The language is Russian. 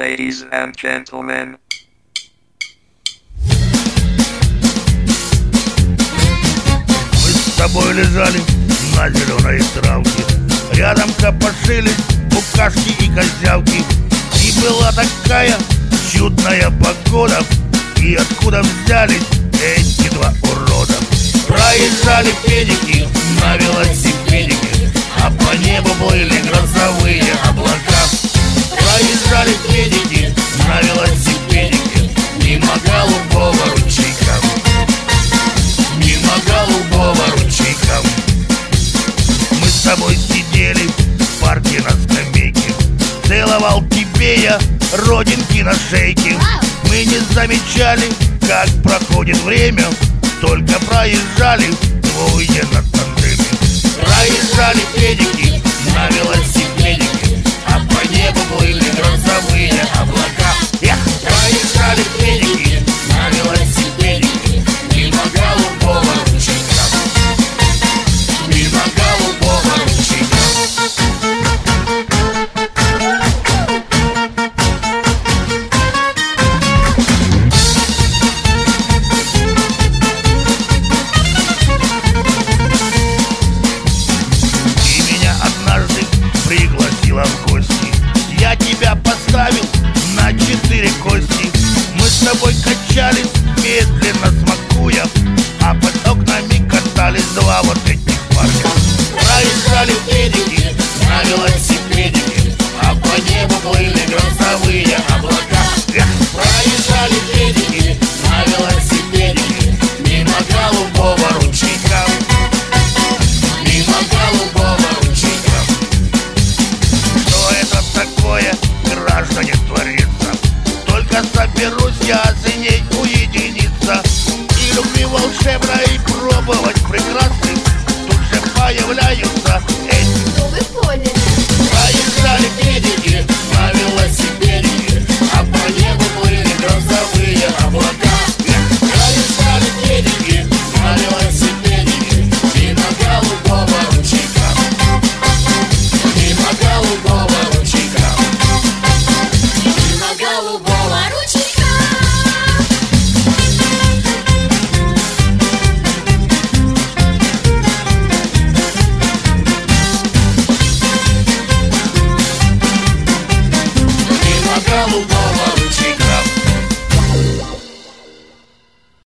Ladies and gentlemen. Мы с тобой лежали на зеленой травке, рядом копошились букашки и козявки. И была такая чудная погода, и откуда взялись эти два урода? Проезжали педики на велосипедике, а по небу плыли грозовые облака. Проезжали педики на велосипедике мимо голубого ручейка, мимо голубого ручейка. Мы с тобой сидели в парке на скамейке, целовал тебе я родинки на шейке. Мы не замечали, как проходит время, только проезжали двое на тандеме. Проезжали педики на велосипедике, а по